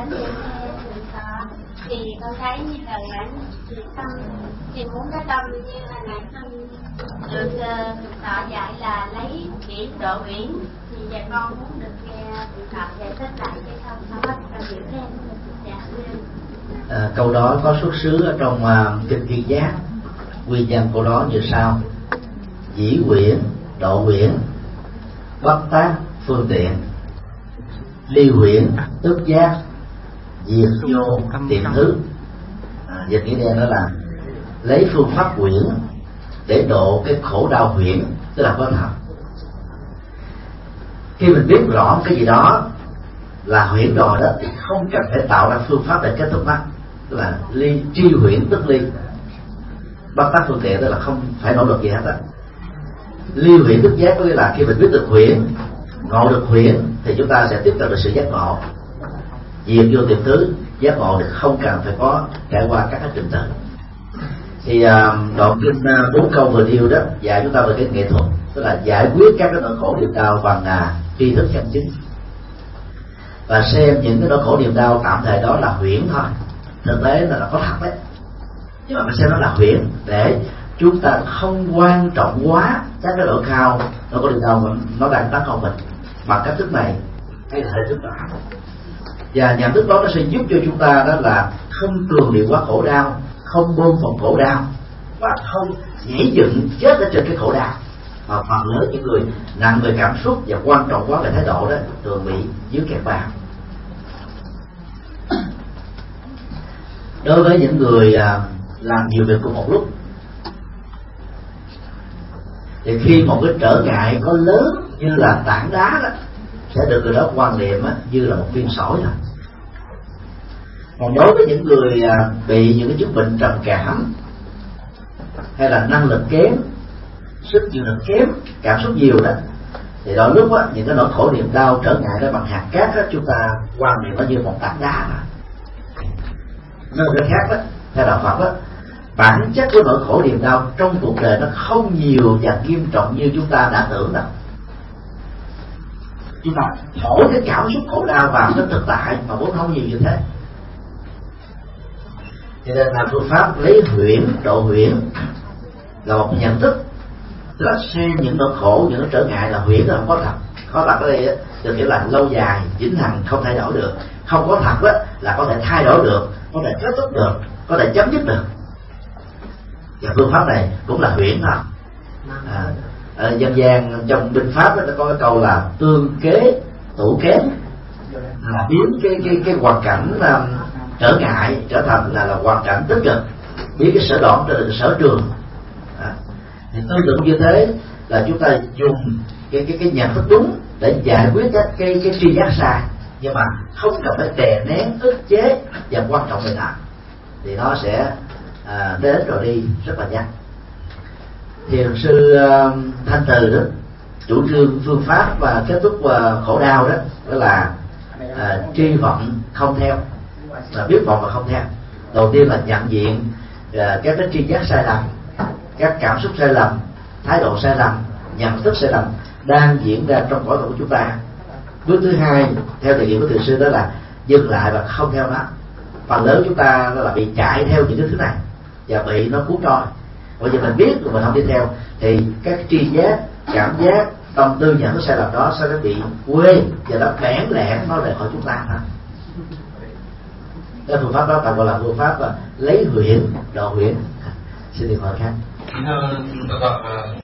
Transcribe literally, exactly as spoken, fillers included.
đến đêm thượng tọa thì con thấy như là bản thì tâm thì muốn cái tâm như là này tâm được thượng tọa dạy là lấy điển độ uyển, thì giờ con muốn được nghe thượng tọa giải thích lại cho con sao con hiểu thêm. Dạ. À, câu đó có xuất xứ ở trong uh, kinh Kiên Giác. Nguyên nhân của đó như sau: dĩ quyển, độ quyển, bất tác, phương tiện, ly quyển, tức giác, diệt vô, tiệm thứ. À, dịch nghĩa đen đó là lấy phương pháp quyển để độ cái khổ đau huyễn, tức là có thật. Khi mình biết rõ cái gì đó là huyễn rồi đó thì không cần phải tạo ra phương pháp để kết thúc nó, tức là ly tri huyễn tức ly, bất tác phương tiện tức là không phải nỗ lực gì hết á. Ly huyễn tức giác có nghĩa là khi mình biết được huyễn, ngộ được huyễn thì chúng ta sẽ tiếp cận được sự giác ngộ. Diệt vô tiệm thứ, giác ngộ thì không cần phải có trải qua các cái trình tự. Thì uh, đoạn kinh uh, bốn câu vừa nêu đó dạy chúng ta về cái nghệ thuật, tức là giải quyết các cái nỗi khổ niềm đau bằng uh, tri thức chân chính, và xem những cái nỗi khổ niềm đau tạm thời đó là huyễn thôi, thực tế là nó có thật đấy, nhưng mà mình xem nó là huyễn để chúng ta không quan trọng quá các cái nỗi khao, nỗi khổ niềm đau nó đang tấn công mình bằng cách thức này hay là hình thức đó. Và nhận thức đó nó sẽ giúp cho chúng ta đó là không cường điệu quá khổ đau, không bơm phần khổ đau và không nhảy dựng chết ở trên cái khổ đau. Mà phần lớn những người nặng về cảm xúc và quan trọng quá về thái độ đó thường bị dưới kẹt vào. Đối với những người à, làm nhiều việc cùng một lúc thì khi một cái trở ngại có lớn như là tảng đá đó sẽ được người đó quan niệm á, như là một viên sỏi thôi. Còn đối với những người à, bị những cái chứng bệnh trầm cảm hay là năng lực kém, sức chịu đựng kém, cảm xúc nhiều đó, thì đôi lúc á, những cái nỗi khổ niềm đau trở ngại đó bằng hạt cát đó, chúng ta quan niệm nó như một tảng đá mà. Nói cái khác đó, theo đạo Phật đó, bản chất của nỗi khổ niềm đau trong cuộc đời nó không nhiều và nghiêm trọng như chúng ta đã tưởng đâu. Chúng ta thổi cái cảm xúc khổ đau vào cái thực tại mà vốn không nhiều như thế. Cho nên là phương pháp lấy huyễn độ huyễn là một nhận thức, tức là xem những nỗi khổ, những nỗi trở ngại là huyễn là không có thật. Có thật ở đây được nghĩa là lâu dài, vĩnh hằng, không thay đổi được. Không có thật đó là có thể thay đổi được, có thể kết thúc được, có thể chấm dứt được. Và phương pháp này cũng là huyễn thôi. À, à, dân gian trong binh pháp đó, nó có cái câu là tương kế tủ kém, là biến cái cái cái hoàn cảnh um, trở ngại trở thành là là hoàn cảnh tích cực, biến cái sở đoạn trở thành sở trường. À, thì tương tự như thế là chúng ta dùng cái cái cái nhận thức đúng để giải quyết các cái cái tri giác sai, nhưng mà không cần phải đè nén, ức chế và quan trọng về nào thì nó sẽ à, đến rồi đi rất là nhanh. Thiền sư uh, Thanh Từ đó chủ trương phương pháp và kết thúc uh, khổ đau đó, đó là uh, tri vọng không theo, là biết vọng và không theo. Đầu tiên là nhận diện uh, các cái tri giác sai lầm, các cảm xúc sai lầm, thái độ sai lầm, nhận thức sai lầm đang diễn ra trong cõi của chúng ta. Bước thứ hai theo thể nghiệm của thiền sư đó là dừng lại và không theo nó. Phần lớn chúng ta đó là bị chạy theo những cái thứ này và bị nó cuốn trôi. Bây giờ mình biết rồi mình không đi theo thì các tri giác, cảm giác, tâm tư nhận thức sai lầm đó sẽ bị quê và nó bẽn lẽn nó rời khỏi chúng ta thôi. Cái phương pháp đó tạm gọi là phương pháp là lấy huyễn độ huyễn. Xin điện thoại khác.